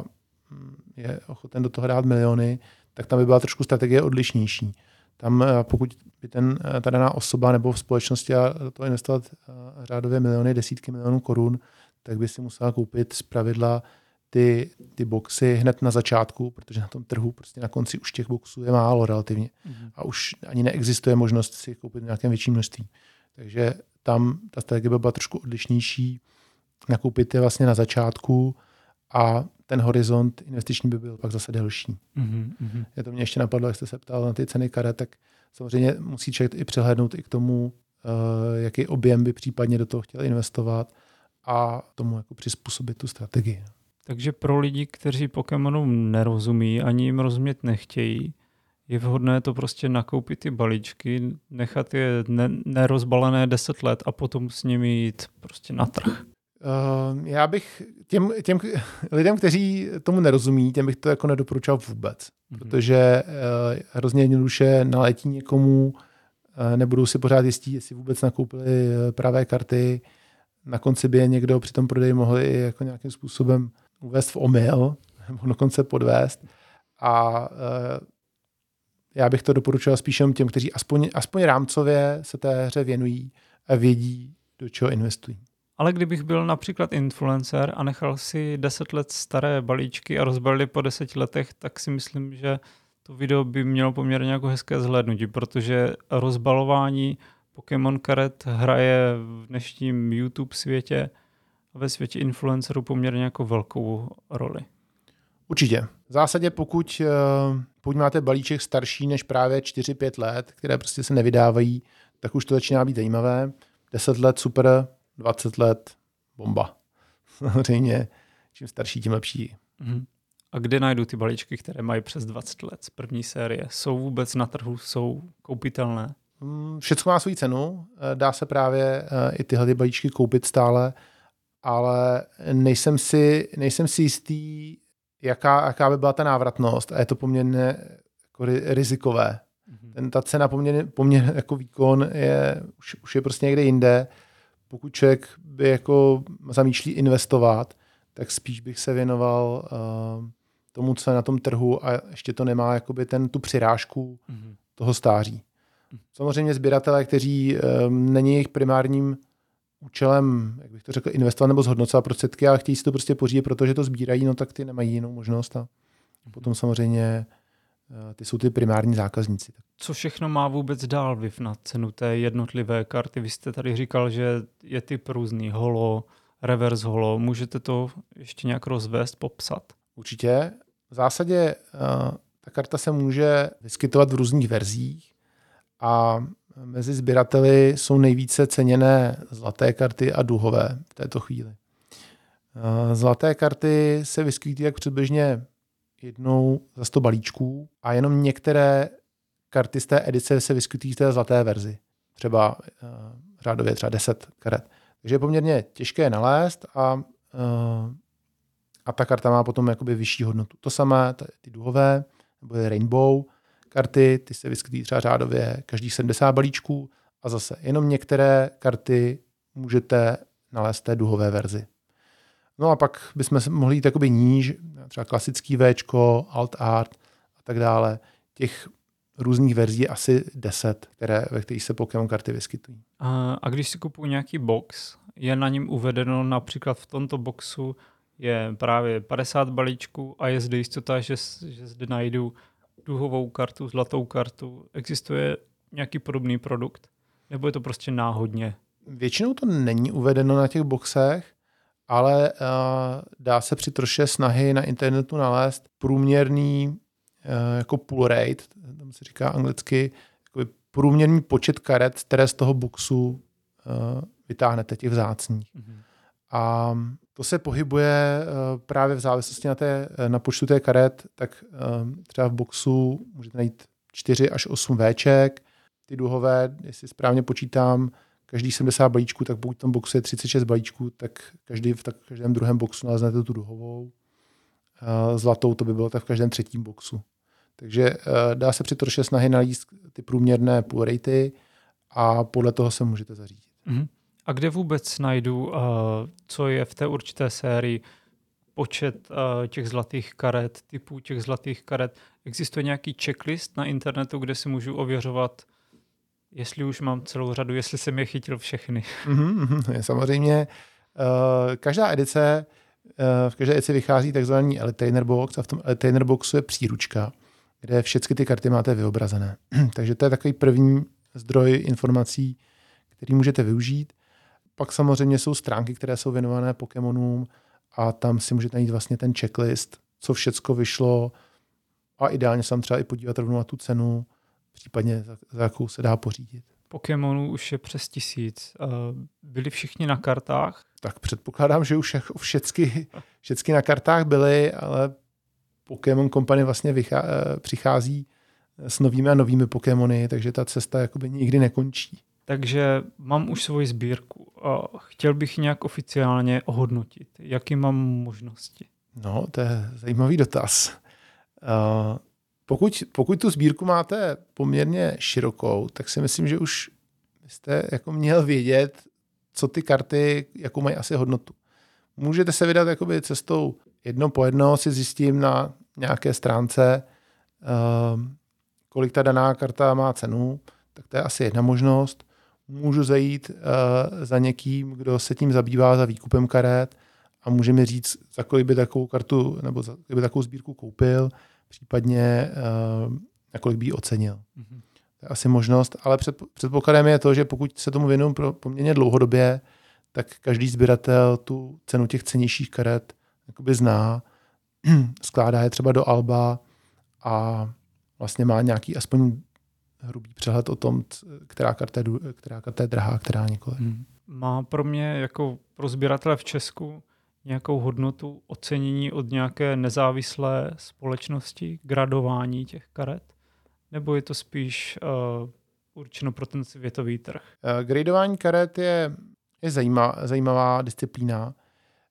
je ochoten do toho dát miliony, tak tam by byla trošku strategie odlišnější. Tam pokud by ten, ta daná osoba nebo v společnosti a do toho investovat řádově miliony, desítky milionů korun, tak by si musela koupit zpravidla ty, ty boxy hned na začátku, protože na tom trhu prostě na konci už těch boxů je málo relativně. Mm-hmm. A už ani neexistuje možnost si koupit v nějakém větším množství. Takže tam ta strategie by byla trošku odlišnější. Nakoupit je vlastně na začátku a ten horizont investiční by byl pak zase delší. Mm-hmm. Je to mě ještě napadlo, jak jste se ptal na ty ceny karet, tak samozřejmě musí člověk i přehlédnout i k tomu, uh, jaký objem by případně do toho chtěl investovat a tomu jako přizpůsobit tu strategii. Takže pro lidi, kteří Pokémonům nerozumí, ani jim rozumět nechtějí, je vhodné to prostě nakoupit ty balíčky, nechat je ne- nerozbalené deset let a potom s nimi jít prostě na trh. Uh, já bych těm, těm lidem, kteří tomu nerozumí, těm bych to jako nedoporučoval vůbec. Mm-hmm. Protože uh, hrozně jednoduše naletí někomu, uh, nebudou si pořád jistí, jestli vůbec nakoupili pravé karty. Na konci by je někdo při tom prodeji mohli i jako nějakým způsobem uvést v omyl, nebo dokonce podvést. A uh, já bych to doporučoval spíš těm, kteří aspoň, aspoň rámcově se té hře věnují a vědí, do čeho investují. Ale kdybych byl například influencer a nechal si deset let staré balíčky a rozbalili po deseti letech, tak si myslím, že to video by mělo poměrně jako hezké zhlédnutí, protože rozbalování Pokémon karet hraje v dnešním YouTube světě a ve světě influencerů poměrně jako velkou roli. Určitě. V zásadě pokud, pokud máte balíček starší než právě čtyři pět let, které prostě se nevydávají, tak už to začíná být zajímavé. deset let super, dvacet let bomba. Samozřejmě, čím starší, tím lepší. Mm. A kde najdu ty balíčky, které mají přes dvacet let z první série? Jsou vůbec na trhu, jsou koupitelné? Všechno má svou cenu, dá se právě i tyhle ty balíčky koupit stále, ale nejsem si, nejsem si jistý, jaká, jaká by byla ta návratnost a je to poměrně jako rizikové. Mm-hmm. Ten, ta cena poměrně, poměrně jako výkon je, už, už je prostě někde jinde. Pokud člověk by jako zamýšlí investovat, tak spíš bych se věnoval uh, tomu, co je na tom trhu a ještě to nemá jakoby ten, tu přirážku mm-hmm. toho stáří. Samozřejmě sběratelé, kteří um, není jejich primárním účelem, jak bych to řekl, investovat nebo zhodnocovat prostředky, ale chtějí si to prostě pořídit, protože to sbírají, no tak ty nemají jinou možnost. A potom samozřejmě uh, ty jsou ty primární zákazníci. Co všechno má vůbec dál vliv na cenu té jednotlivé karty? Vy jste tady říkal, že je typ různý, holo, reverse holo. Můžete to ještě nějak rozvést, popsat? Určitě. V zásadě uh, ta karta se může vyskytovat v různých verzích a mezi sběrateli jsou nejvíce ceněné zlaté karty a duhové v této chvíli. Uh, zlaté karty se vyskytují tak přibližně jednou za sto balíčků a jenom některé karty z té edice se vyskytují v té zlaté verzi. Třeba uh, řádově třeba deset karet. Takže je poměrně těžké je nalézt a, uh, a ta karta má potom jakoby vyšší hodnotu. To samé, ty duhové, nebo rainbow karty, ty se vyskytují třeba řádově každých sedmdesát balíčků a zase jenom některé karty můžete nalézt té duhové verzi. No a pak bychom mohli jít jakoby níž, třeba klasický Včko, alt art a tak dále. Těch různých verzí asi deset, které, ve kterých se Pokémon karty vyskytují. A, a když si kupuji nějaký box, je na něm uvedeno například v tomto boxu je právě padesát balíčků a je zde jistota, že, že zde najdu duhovou kartu, zlatou kartu. Existuje nějaký podobný produkt? Nebo je to prostě náhodně? Většinou to není uvedeno na těch boxech, ale uh, dá se při troše snahy na internetu nalézt průměrný uh, jako pull rate, tam se říká anglicky, jako průměrný počet karet, které z toho boxu uh, vytáhnete, těch vzácných. Mm-hmm. A to se pohybuje uh, právě v závislosti na, té, na počtu té karet, tak uh, třeba v boxu můžete najít čtyři až osm Vček, ty duhové, jestli správně počítám, každý sedmdesát balíčků, tak pokud v tom boxu je třicet šest balíčků, tak každý v tak každém druhém boxu naleznete tu duhovou. Uh, zlatou to by bylo tak v každém třetím boxu. Takže uh, dá se při troše snahy nalíst ty průměrné pull ratey a podle toho se můžete zařídit. Mm-hmm. A kde vůbec najdu, uh, co je v té určité sérii, počet uh, těch zlatých karet, typů těch zlatých karet? Existuje nějaký checklist na internetu, kde si můžu ověřovat, jestli už mám celou řadu, jestli jsem je chytil všechny? Mm-hmm, samozřejmě. Uh, každá edice, uh, v každé edici vychází takzvaný Elitainer box a v tom Elitainer boxu je příručka, kde všechny ty karty máte vyobrazené. Takže to je takový první zdroj informací, který můžete využít. Pak samozřejmě jsou stránky, které jsou věnované Pokémonům a tam si můžete najít vlastně ten checklist, co všecko vyšlo a ideálně se tam třeba i podívat rovnou na tu cenu, případně za, za jakou se dá pořídit. Pokémonů už je přes tisíc. Byli všichni na kartách? Tak předpokládám, že už jako všecky, všecky na kartách byly, ale Pokémon Company vlastně vychá, přichází s novými a novými Pokémony, takže ta cesta jakoby nikdy nekončí. Takže mám už svoji sbírku a chtěl bych nějak oficiálně ohodnotit. Jaký mám možnosti? No, to je zajímavý dotaz. Uh, pokud, pokud tu sbírku máte poměrně širokou, tak si myslím, že už jste jako měl vědět, co ty karty, jakou mají asi hodnotu. Můžete se vydat jakoby cestou jedno po jedno, si zjistím na nějaké stránce, uh, kolik ta daná karta má cenu, tak to je asi jedna možnost. Můžu zajít uh, za někým, kdo se tím zabývá za výkupem karet a může mi říct, za kolik by takovou kartu nebo za kolik by takovou sbírku koupil, případně uh, na kolik by ji ocenil. Mm-hmm. To je asi možnost, ale před, předpokladem je to, že pokud se tomu věnuju poměrně dlouhodobě, tak každý sběratel tu cenu těch cennějších karet jakoby zná, skládá je třeba do alba a vlastně má nějaký aspoň hrubý přehled o tom, která karta je, která karta je drahá, která nikoli. Hmm. Má pro mě jako pro sběratele v Česku nějakou hodnotu ocenění od nějaké nezávislé společnosti, gradování těch karet? Nebo je to spíš uh, určeno pro ten světový trh? Uh, gradování karet je, je zajímavá, zajímavá disciplína. Uh,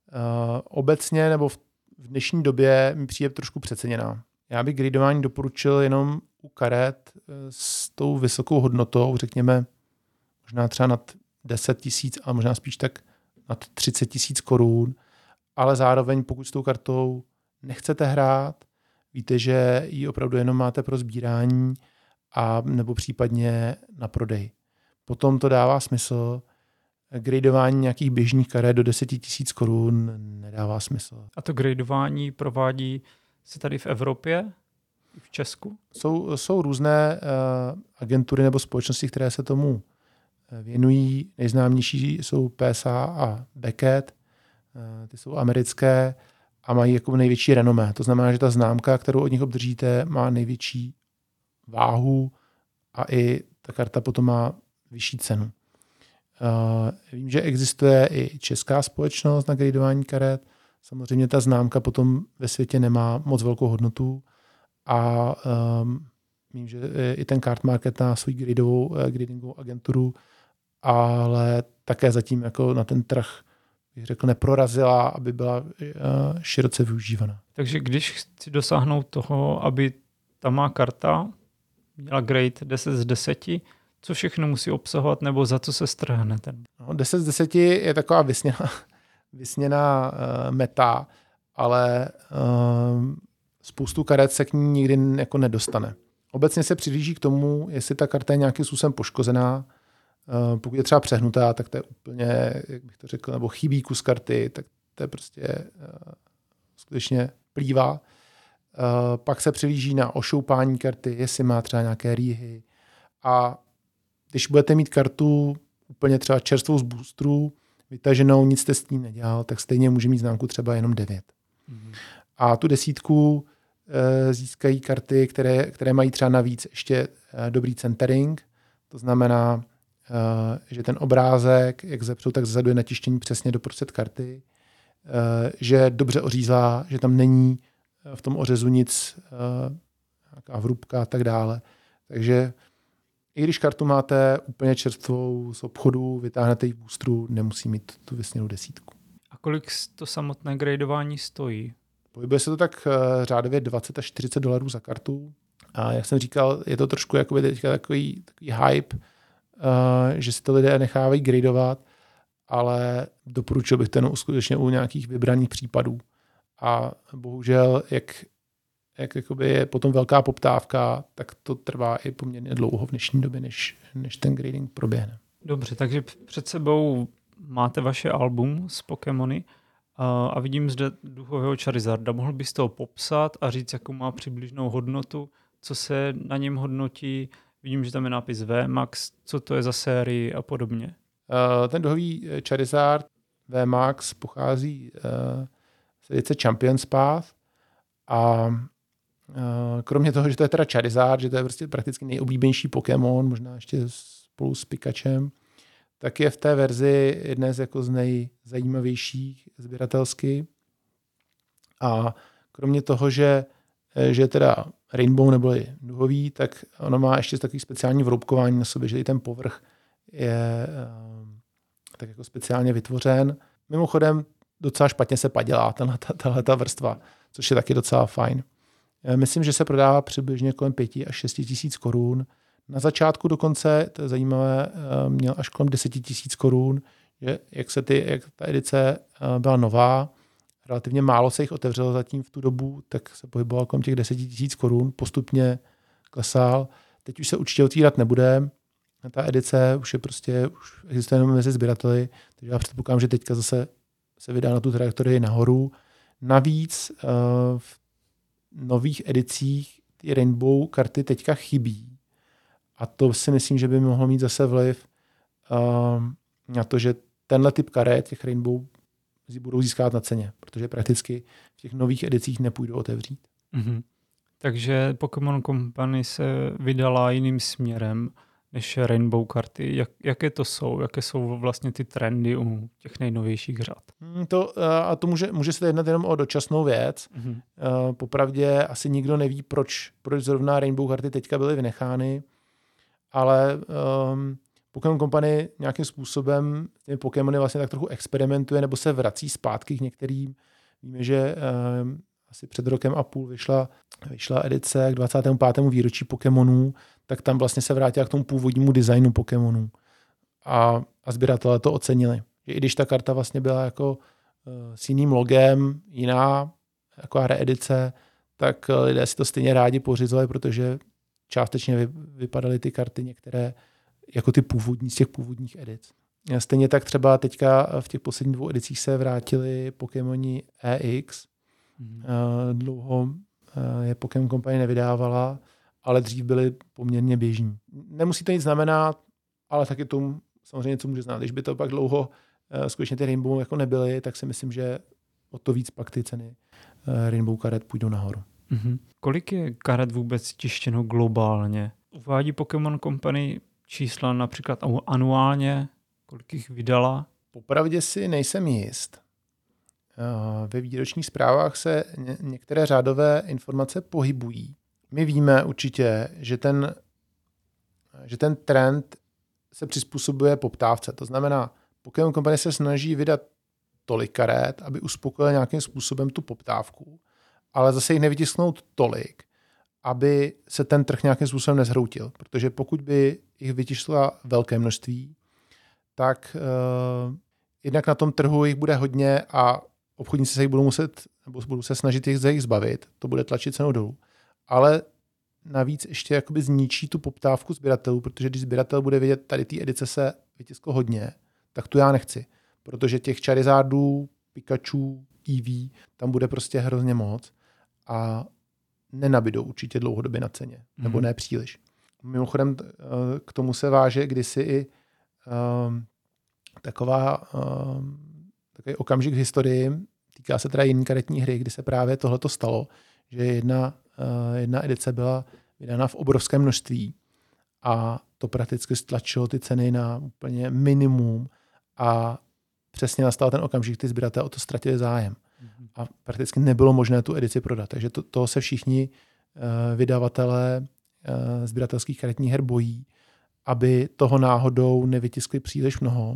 obecně nebo v, v dnešní době mi přijde trošku přeceněná. Já bych gradování doporučil jenom u karet s tou vysokou hodnotou, řekněme možná třeba nad deset tisíc, ale možná spíš tak nad třicet tisíc korun, ale zároveň pokud s tou kartou nechcete hrát, víte, že ji opravdu jenom máte pro sbírání a nebo případně na prodej. Potom to dává smysl. Gradování nějakých běžných karet do deset tisíc korun nedává smysl. A to gradování provádí se tady v Evropě, v Česku? Jsou, jsou různé uh, agentury nebo společnosti, které se tomu věnují. Nejznámější jsou P S A a Beckett. Uh, ty jsou americké a mají jako největší renomé. To znamená, že ta známka, kterou od nich obdržíte, má největší váhu a i ta karta potom má vyšší cenu. Uh, vím, že existuje i česká společnost na gradování karet. Samozřejmě ta známka potom ve světě nemá moc velkou hodnotu a um, vím, že i ten Card Market má svou gradovou, uh, gradingovou agenturu, ale také zatím jako na ten trh, bych řekl, neprorazila, aby byla uh, široce využívaná. Takže když chci dosáhnout toho, aby ta má karta měla grade deset z deseti, co všechno musí obsahovat, nebo za co se strhne ten? No, deset z deseti je taková vysněná, vysněná uh, meta, ale uh, spoustu karet se k ní nikdy jako nedostane. Obecně se přihlíží k tomu, jestli ta karta je nějakým způsobem poškozená. Uh, pokud je třeba přehnutá, tak to je úplně, jak bych to řekl, nebo chybí kus karty, tak to je prostě uh, skutečně plývá. Uh, pak se přihlíží na ošoupání karty, jestli má třeba nějaké rýhy. A když budete mít kartu úplně třeba čerstvou z boosterů, vytaženou, nic jste s tím nedělal, tak stejně může mít známku třeba jenom devět. Mm-hmm. A tu desítku e, získají karty, které, které mají třeba navíc ještě e, dobrý centering. To znamená, e, že ten obrázek, jak zepředu, tak zezadu je natištění přesně do prostřed karty, e, že je dobře ořízlá, že tam není v tom ořezu nic, e, nějaká vrubka a tak dále. Takže i když kartu máte úplně čerstvou z obchodu, vytáhnete ji v boosteru, nemusí mít tu vysněnou desítku. A kolik to samotné gradování stojí? Pohybuje se to tak uh, řádově dvacet až čtyřicet dolarů za kartu. A jak jsem říkal, je to trošku jakoby teďka takový, takový hype, uh, že si to lidé nechávají gradovat, ale doporučil bych to jenom skutečně u nějakých vybraných případů. A bohužel, jak jak jakoby je potom velká poptávka, tak to trvá i poměrně dlouho v dnešní době, než, než ten grading proběhne. Dobře, takže před sebou máte vaše album z Pokémony a, a vidím zde duchového Charizarda. Mohl bys to popsat a říct, jakou má přibližnou hodnotu, co se na něm hodnotí? Vidím, že tam je nápis V MAX, co to je za sérii a podobně. Uh, ten duchový Charizard V MAX pochází uh, z edice Champions Path a kromě toho, že to je teda Charizard, že to je prostě prakticky nejoblíbenější Pokémon, možná ještě spolu s Pikachem, tak je v té verzi jedné z jako z nejzajímavějších sběratelsky. A kromě toho, že, že je teda Rainbow nebo duhový, tak ono má ještě takový speciální vroubkování na sobě, že i ten povrch je um, tak jako speciálně vytvořen. Mimochodem docela špatně se padělá tato vrstva, což je taky docela fajn. Myslím, že se prodává přibližně kolem pět až šest tisíc korun. Na začátku dokonce, to je zajímavé, měl až kolem deset tisíc korun, že jak, se ty, jak ta edice byla nová, relativně málo se jich otevřelo zatím v tu dobu, tak se pohyboval kolem těch deset tisíc korun, postupně klesal. Teď už se určitě otvírat nebude. Ta edice už je prostě, už existuje jenom mezi sběrateli, takže já předpokládám, že teďka zase se vydá na tu trajektorii nahoru. Navíc v nových edicích ty Rainbow karty teďka chybí. A to si myslím, že by mohlo mít zase vliv uh, na to, že tenhle typ karet, těch Rainbow, budou získat na ceně, protože prakticky v těch nových edicích nepůjdou otevřít. Mm-hmm. Takže Pokémon Company se vydala jiným směrem. než Rainbow karty. Jak, jaké to jsou? Jaké jsou vlastně ty trendy u těch nejnovějších řad? To, a to může, může se jednat jenom o dočasnou věc. Mm-hmm. Popravdě asi nikdo neví, proč, proč zrovna Rainbow karty teďka byly vynechány, ale um, Pokémon Company nějakým způsobem těmi Pokémony vlastně tak trochu experimentuje nebo se vrací zpátky k některým. Víme, že um, asi před rokem a půl vyšla, vyšla edice k dvacátému pátému výročí Pokémonů, tak tam vlastně se vrátila k tomu původnímu designu Pokémonů. A, a sběratelé to ocenili. Že i když ta karta vlastně byla jako uh, s jiným logem, jiná, jako reedice, tak lidé si to stejně rádi pořizovali, protože částečně vy, vypadaly ty karty některé jako ty původní z těch původních edic. Stejně tak třeba teďka v těch posledních dvou edicích se vrátili Pokémoni E X. Mm. Dlouho je Pokémon Company nevydávala, ale dřív byly poměrně běžní. Nemusí to nic znamenat, ale taky to samozřejmě něco může znát. Když by to pak dlouho skutečně ty Rainbow jako nebyly, tak si myslím, že o to víc pak ty ceny Rainbow karet půjdou nahoru. Mm-hmm. Kolik je karet vůbec tištěno globálně? Uvádí Pokémon Company čísla například anuálně? Kolik jich vydala? Popravdě si nejsem jist. Ve výročních zprávách se některé řádové informace pohybují. My víme určitě, že ten, že ten trend se přizpůsobuje poptávce. To znamená, Pokémon Company se snaží vydat tolik karet, aby uspokojil nějakým způsobem tu poptávku, ale zase jich nevytisknout tolik, aby se ten trh nějakým způsobem nezhroutil. Protože pokud by jich vytiskla velké množství, tak uh, jednak na tom trhu jich bude hodně a obchodníci se jich budou muset, nebo budou se snažit jich, jich zbavit. To bude tlačit cenu dolů. Ale navíc ještě jakoby zničí tu poptávku sběratelů, protože když sběratel bude vědět, tady té edice se vytisklo hodně, tak tu já nechci. Protože těch Charizardů, Pikachu, Eevee, tam bude prostě hrozně moc a nenabydou určitě dlouhodobě na ceně. Mm-hmm. Nebo ne příliš. Mimochodem k tomu se váže kdysi i um, taková um, takový okamžik v historii, týká se teda jiné karetní hry, kdy se právě tohleto stalo, že jedna, uh, jedna edice byla vydána v obrovském množství a to prakticky stlačilo ty ceny na úplně minimum a přesně nastal ten okamžik, ty sběratelé o to ztratili zájem. Mm-hmm. A prakticky nebylo možné tu edici prodat. Takže to, toho se všichni uh, vydavatelé uh, sběratelských karetních her bojí, aby toho náhodou nevytiskli příliš mnoho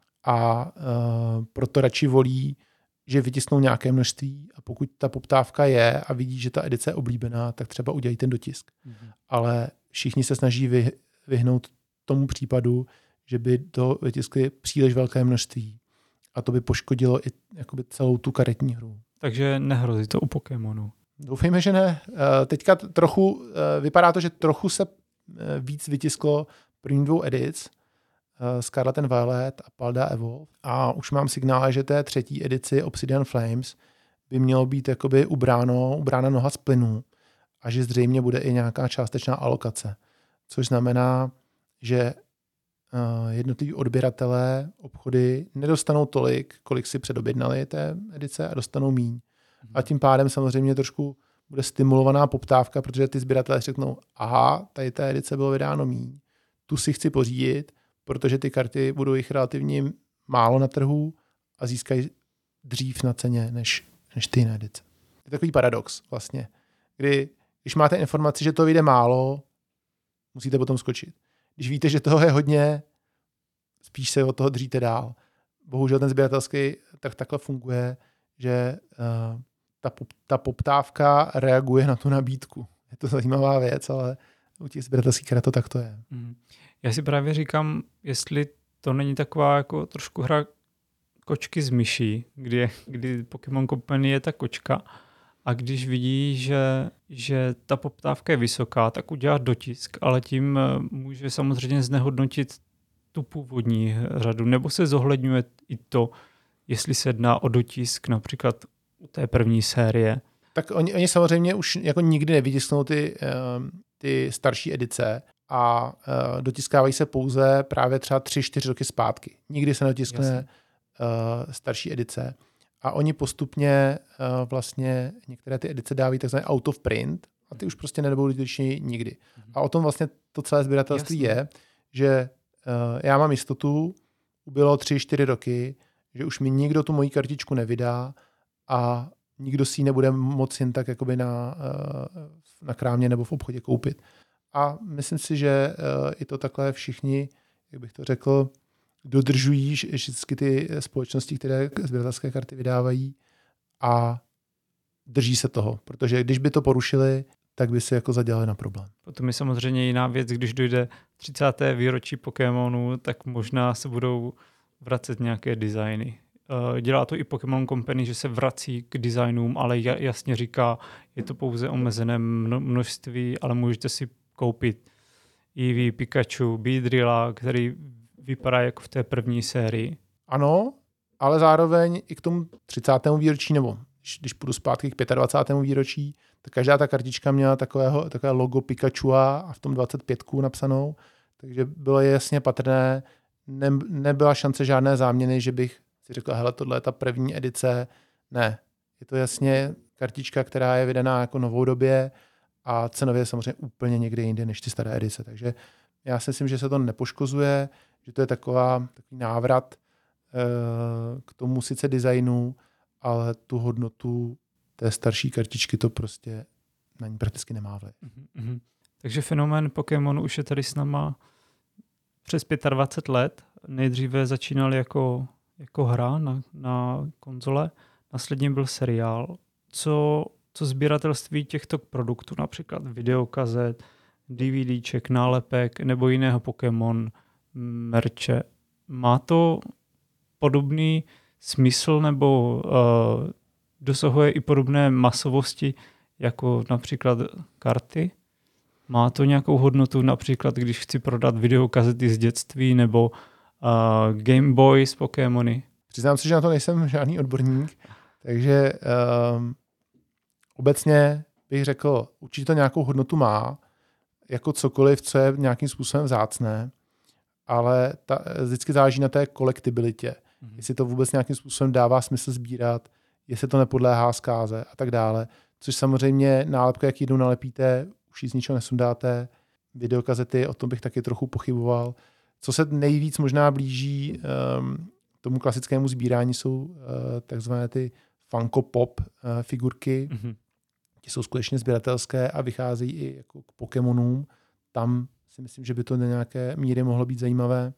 a uh, proto radši volí, že vytisknou nějaké množství a pokud ta poptávka je a vidí, že ta edice je oblíbená, tak třeba udělají ten dotisk. Mm-hmm. Ale všichni se snaží vy, vyhnout tomu případu, že by to vytiskli příliš velké množství a to by poškodilo i jakoby celou tu karetní hru. Takže nehrozí to u Pokémonu. Doufejme, že ne. Teďka trochu, vypadá to, že trochu se víc vytisklo první dvou edic, Scarlet and Violet a Palda Evolve. A už mám signály, že té třetí edici Obsidian Flames by mělo být jakoby ubráno, ubrána noha z plynu a že zřejmě bude i nějaká částečná alokace. Což znamená, že jednotliví odběratelé, obchody nedostanou tolik, kolik si předobjednali té edice a dostanou míň. Mm. A tím pádem samozřejmě trošku bude stimulovaná poptávka, protože ty sběratelé řeknou, aha, tady té edice bylo vydáno míň, tu si chci pořídit, protože ty karty budou jich relativně málo na trhu a získají dřív na ceně než, než ty jiné edice. Je takový paradox vlastně, kdy když máte informaci, že to vyjde málo, musíte potom skočit. Když víte, že toho je hodně, spíš se od toho dříte dál. Bohužel ten sběratelský trh takhle funguje, že uh, ta, pop, ta poptávka reaguje na tu nabídku. Je to zajímavá věc, ale u těch sběratelských karet to tak to je. Mm. Já si právě říkám, jestli to není taková jako trošku hra kočky z myší, kdy, kdy Pokémon Company je ta kočka a když vidí, že, že ta poptávka je vysoká, tak udělá dotisk, ale tím může samozřejmě znehodnotit tu původní řadu. Nebo se zohledňuje i to, jestli se jedná o dotisk například u té první série. Tak oni, oni samozřejmě už jako nikdy nevytisknou ty, ty starší edice a dotiskávají se pouze právě třeba tři čtyři roky zpátky. Nikdy se nedotiskne starší edice. A oni postupně uh, vlastně některé ty edice dávají takzvané out of print a ty už prostě nebudou lidiční nikdy. Mm-hmm. A o tom vlastně to celé sběratelství je, že uh, já mám jistotu, bylo tři, čtyři roky, že už mi nikdo tu moji kartičku nevydá a nikdo si ji nebude moc jen tak jakoby na, uh, na krámě nebo v obchodě koupit. A myslím si, že uh, i to takhle všichni, jak bych to řekl, dodržují všechny ty společnosti, které sběratelské karty vydávají a drží se toho. Protože když by to porušili, tak by se jako zadělali na problém. Potom je samozřejmě jiná věc, když dojde třicáté výročí Pokémonu, tak možná se budou vracet nějaké designy. Dělá to i Pokémon Company, že se vrací k designům, ale jasně říká, je to pouze omezené množství, ale můžete si koupit Eevee, Pikachu, Beedrilla, který vypadá jako v té první sérii. Ano, ale zároveň i k tomu třicátému výročí, nebo když půjdu zpátky k dvacátému pátém výročí, tak každá ta kartička měla takového, takové logo Pikachu a v tom dvacet pět napsanou, takže bylo jasně patrné, ne, nebyla šance žádné záměny, že bych si řekl, hele, tohle je ta první edice. Ne, je to jasně kartička, která je vydaná jako novodobě a cenově je samozřejmě úplně někde jinde než ty staré edice, takže já si myslím, že se to nepoškozuje, že to je taková, takový návrat e, k tomu sice designu, ale tu hodnotu té starší kartičky to prostě na ní prakticky nemá vliv. Mm-hmm. Takže fenomén Pokémonu už je tady s náma přes dvacet pět let. Nejdříve začínal jako, jako hra na, na konzole, následně byl seriál. Co, co sběratelství těchto produktů, například videokazet, DVDček, nálepek nebo jiného Pokémon merče, má to podobný smysl nebo uh, dosahuje i podobné masovosti jako například karty? Má to nějakou hodnotu například, když chci prodat videokazety z dětství nebo uh, Game Boy z Pokémony? Přiznám se, že na to nejsem žádný odborník, takže um, obecně bych řekl, určitě to nějakou hodnotu má, jako cokoliv, co je nějakým způsobem vzácné, ale ta, vždycky záleží na té kolektibilitě. Mm-hmm. Jestli to vůbec nějakým způsobem dává smysl sbírat, jestli to nepodléhá zkáze a tak dále. Což samozřejmě nálepka, jak jednou nalepíte, už ji z ničeho nesundáte. Videokazety, o tom bych taky trochu pochyboval. Co se nejvíc možná blíží um, tomu klasickému sbírání, jsou uh, takzvané ty Funko Pop uh, figurky. Mm-hmm. Ty jsou skutečně sběratelské a vycházejí i jako k Pokémonům. Tam si myslím, že by to do nějaké míry mohlo být zajímavé.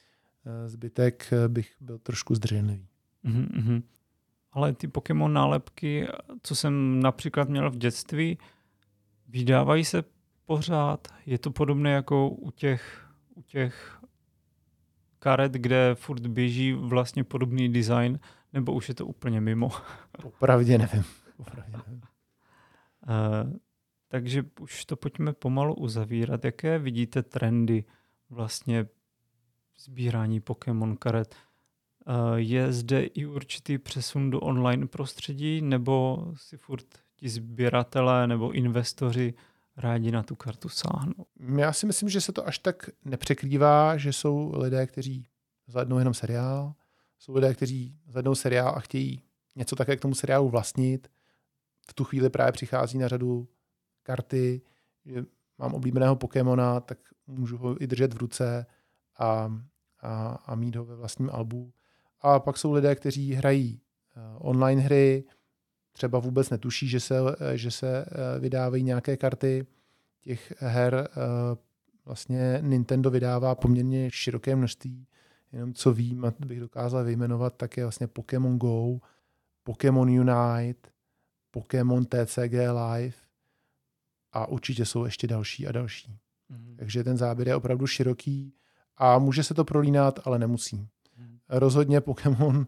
Zbytek bych byl trošku zdrženlivý. Mm-hmm. Ale ty Pokémon nálepky, co jsem například měl v dětství, vydávají se pořád. Je to podobné jako u těch, u těch karet, kde furt běží vlastně podobný design, nebo už je to úplně mimo? Popravdě nevím. Popravdě nevím. Uh, takže už to pojďme pomalu uzavírat. Jaké vidíte trendy vlastně sbírání Pokémon karet? Je zde i určitý přesun do online prostředí, nebo si furt ti sběratelé nebo investoři rádi na tu kartu sáhnou? Já si myslím, že se to až tak nepřekrývá, že jsou lidé, kteří zhlédnou jenom seriál, jsou lidé, kteří zhlédnou seriál a chtějí něco také k tomu seriálu vlastnit. V tu chvíli právě přichází na řadu karty, že mám oblíbeného Pokémona, tak můžu ho i držet v ruce a, a, a mít ho ve vlastním albu. A pak jsou lidé, kteří hrají online hry, třeba vůbec netuší, že se, že se vydávají nějaké karty. Těch her vlastně Nintendo vydává poměrně široké množství. Jenom co vím, a bych dokázal vyjmenovat, tak je vlastně Pokémon Go, Pokémon Unite, Pokémon T C G Live a určitě jsou ještě další a další. Mm-hmm. Takže ten záběr je opravdu široký a může se to prolínat, ale nemusí. Mm-hmm. Rozhodně Pokémon uh,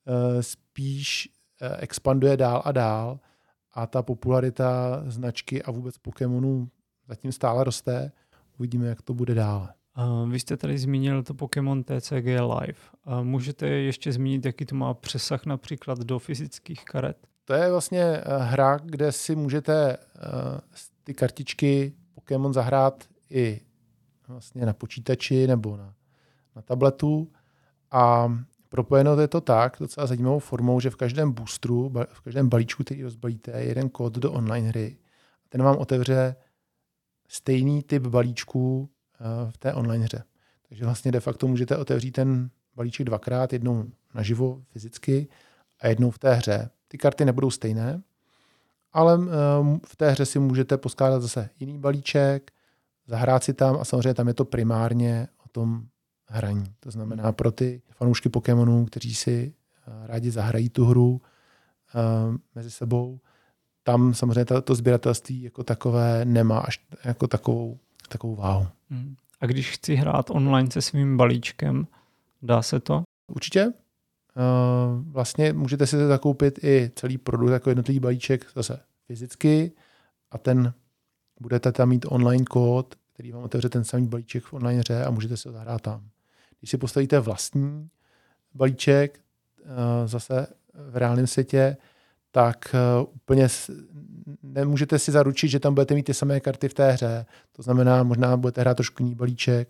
spíš uh, expanduje dál a dál a ta popularita značky a vůbec Pokémonů zatím stále roste. Uvidíme, jak to bude dále. Uh, vy jste tady zmínil to Pokémon T C G Live. Uh, můžete ještě zmínit, jaký to má přesah například do fyzických karet? To je vlastně hra, kde si můžete uh, ty kartičky Pokémon zahrát i vlastně na počítači nebo na, na tabletu. A propojeno je to tak, docela zajímavou formou, že v každém boostru, v každém balíčku, který rozbalíte, je jeden kód do online hry. Ten vám otevře stejný typ balíčků uh, v té online hře. Takže vlastně de facto můžete otevřít ten balíček dvakrát, jednou naživo fyzicky a jednou v té hře. Ty karty nebudou stejné, ale v té hře si můžete poskládat zase jiný balíček, zahrát si tam a samozřejmě tam je to primárně o tom hraní. To znamená pro ty fanoušky Pokémonů, kteří si rádi zahrají tu hru uh, mezi sebou, tam samozřejmě to, to sběratelství jako takové nemá až jako takovou, takovou váhu. Hmm. A když chci hrát online se svým balíčkem, dá se to? Určitě. Uh, vlastně můžete si zakoupit i celý produkt jako jednotlivý balíček zase fyzicky a ten budete tam mít online kód, který vám otevře ten samý balíček v online hře a můžete si ho zahrát tam. Když si postavíte vlastní balíček uh, zase v reálném světě, tak uh, úplně nemůžete si zaručit, že tam budete mít ty samé karty v té hře. To znamená, možná budete hrát trošku jiný balíček,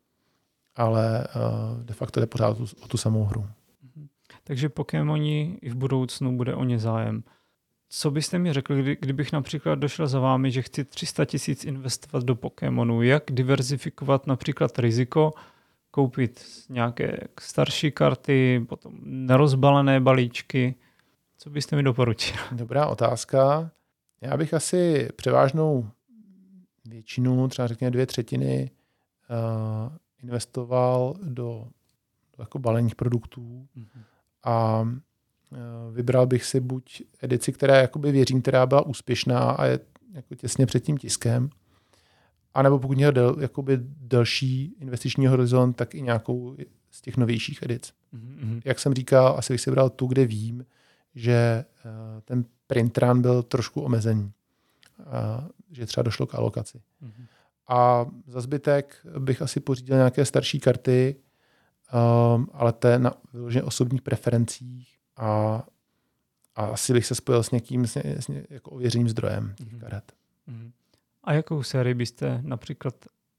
ale uh, de facto jde pořád o tu, o tu samou hru. Takže Pokémoni i v budoucnu bude o ně zájem. Co byste mi řekli, kdy, kdybych například došel za vámi, že chci tři sta tisíc investovat do Pokémonů, jak diverzifikovat například riziko, koupit nějaké starší karty, potom nerozbalené balíčky. Co byste mi doporučil? Dobrá otázka. Já bych asi převážnou většinu, třeba řekněme dvě třetiny, uh, investoval do, do jako balených produktů mm-hmm. a uh, vybral bych si buď edici, která jakoby věřím, která byla úspěšná a je jako těsně před tím tiskem, anebo pokud měl del, jakoby delší investiční horizont, tak i nějakou z těch novějších edic. Mm-hmm. Jak jsem říkal, asi bych si bral tu, kde vím, že uh, ten print run byl trošku omezený. Uh, že třeba došlo k alokaci. Mm-hmm. A za zbytek bych asi pořídil nějaké starší karty, um, ale to je na vyloženě osobních preferencích a, a asi bych se spojil s někým s ně, s ně, jako ověřeným zdrojem těch karet. Mm-hmm. A jakou sérii byste například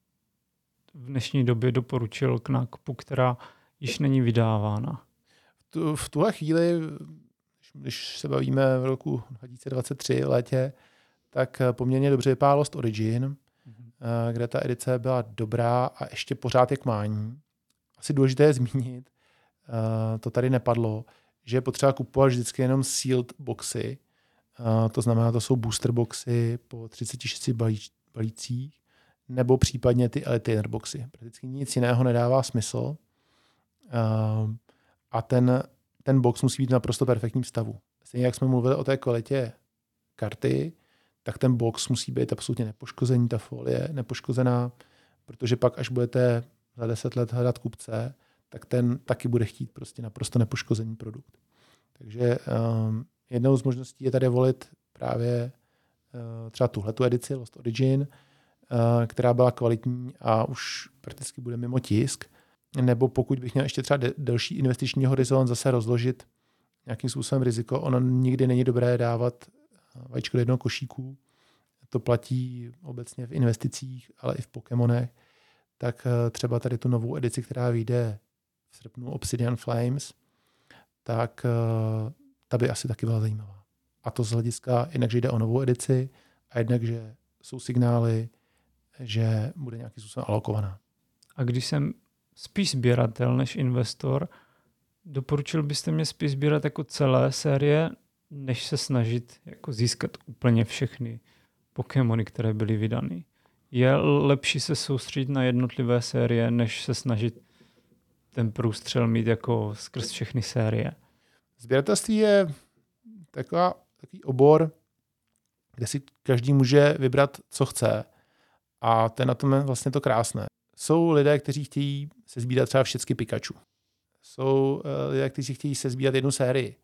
v dnešní době doporučil k nákupu, která již není vydávána? Tu, v tuhle chvíli, když se bavíme v roku dva tisíce dvacet tři létě, tak poměrně dobře vypadá Lost Origin, mm-hmm. kde ta edice byla dobrá a ještě pořád je k mání. Asi důležité je zmínit, to tady nepadlo, že je potřeba kupovat vždycky jenom sealed boxy. To znamená, to jsou booster boxy po třicet šest balíč, balících, nebo případně ty Elitainer boxy. Prakticky nic jiného nedává smysl. A ten, ten box musí být v naprosto perfektním stavu. Stejně jak jsme mluvili o té kvalitě karty, tak ten box musí být absolutně nepoškozený, ta folie nepoškozená, protože pak, až budete za deset let hledat kupce, tak ten taky bude chtít prostě naprosto nepoškozený produkt. Takže um, jednou z možností je tady volit právě uh, třeba tuhletu edici Lost Origin, uh, která byla kvalitní a už prakticky bude mimo tisk, nebo pokud bych měl ještě třeba de- delší investiční horizont, zase rozložit nějakým způsobem riziko. Ono nikdy není dobré dávat vajíčko do jednoho košíku. To platí obecně v investicích, ale i v Pokémonech. Tak třeba tady tu novou edici, která vyjde v srpnu, Obsidian Flames, tak ta by asi taky byla zajímavá. A to z hlediska jednak, že jde o novou edici a jednak, že jsou signály, že bude nějakým způsobem alokovaná. A když jsem spíš sběratel než investor, doporučil byste mě spíš sbírat jako celé série, než se snažit jako získat úplně všechny Pokémony, které byly vydány. Je lepší se soustředit na jednotlivé série, než se snažit ten průstřel mít jako skrz všechny série? Sběratelství je taková, takový obor, kde si každý může vybrat, co chce. A to je na tom vlastně to krásné. Jsou lidé, kteří chtějí se sbírat třeba všechny Pikachu. Jsou lidé, kteří chtějí se sbírat jednu sérii.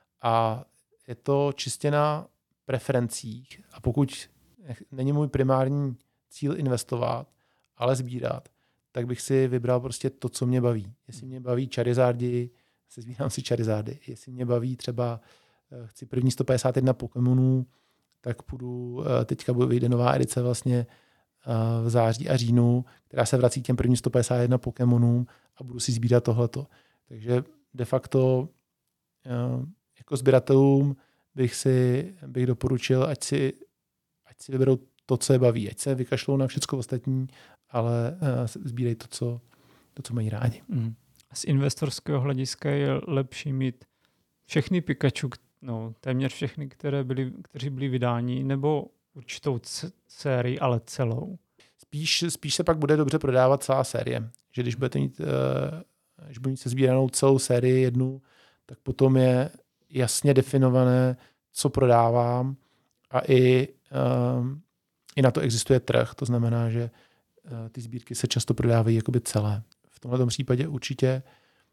A je to čistě na preferencích. A pokud není můj primární cíl investovat, ale sbírat, tak bych si vybral prostě to, co mě baví. Jestli mě baví Charizardi, se sbírám si Charizardy. Jestli mě baví třeba, chci první sto padesát jedna Pokémonů, tak půjdu, teďka bude vyjde nová edice vlastně v září a říjnu, která se vrací k těm prvním sto padesát jedna Pokémonům a budu si sbírat tohleto. Takže de facto jako sběratelům bych si bych doporučil, ať si, ať si vyberou to, co je baví. Ať se vykašlou na všechno ostatní, ale sbírej to, co, to, co mají rádi. Mm. Z investorského hlediska je lepší mít všechny Pikachu, no, téměř všechny, které byly, kteří byli vydáni, nebo určitou c- sérii, ale celou? Spíš, spíš se pak bude dobře prodávat celá série. Že když budete mít, uh, když budete mít sezbíranou celou sérii jednu, tak potom je jasně definované, co prodávám a i, uh, i na to existuje trh. To znamená, že uh, ty sbírky se často prodávají jakoby celé. V tomto případě určitě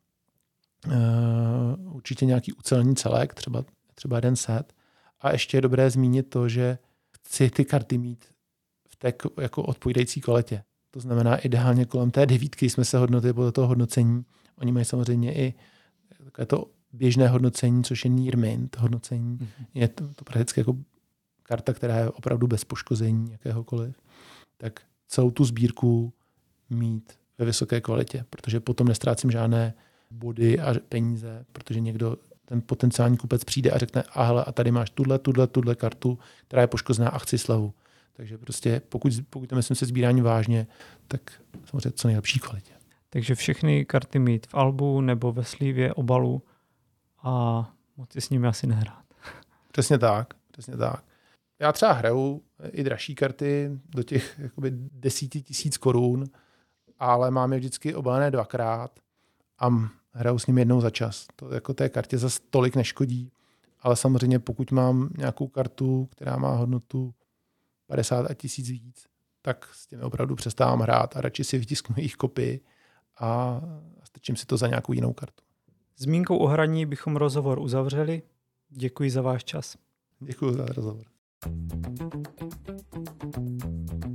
uh, určitě nějaký ucelený celek, třeba, třeba jeden set. A ještě je dobré zmínit to, že chci ty karty mít v té jako odpovídající kvalitě. To znamená ideálně kolem té devítky jsme se hodnotili podle toho hodnocení. Oni mají samozřejmě i takové to běžné hodnocení, což je near mint hodnocení. Mm-hmm. Je to, to prakticky jako karta, která je opravdu bez poškození jakéhokoliv. Tak celou tu sbírku mít ve vysoké kvalitě, protože potom nestrácím žádné body a peníze, protože někdo, ten potenciální kupec přijde a řekne, a hele, a tady máš tuhle, tuhle, tuhle kartu, která je poškozená a chci slevu. Takže prostě pokud, pokud myslím se sbírání vážně, tak samozřejmě co nejlepší kvalitě. Takže všechny karty mít v albu nebo ve slívě, obalu a moci s nimi asi nehrát. Přesně tak, přesně tak. Já třeba hraju i dražší karty do těch jakoby desíti tisíc korun, ale mám je vždycky obalené dvakrát a hraju s nimi jednou za čas. To jako té kartě zase tolik neškodí, ale samozřejmě pokud mám nějakou kartu, která má hodnotu padesát tisíc víc, tak s těmi opravdu přestávám hrát a radši si vytisknu jejich kopii a stačím si to za nějakou jinou kartu. Zmínkou o hraní bychom rozhovor uzavřeli. Děkuji za váš čas. Děkuji za rozhovor.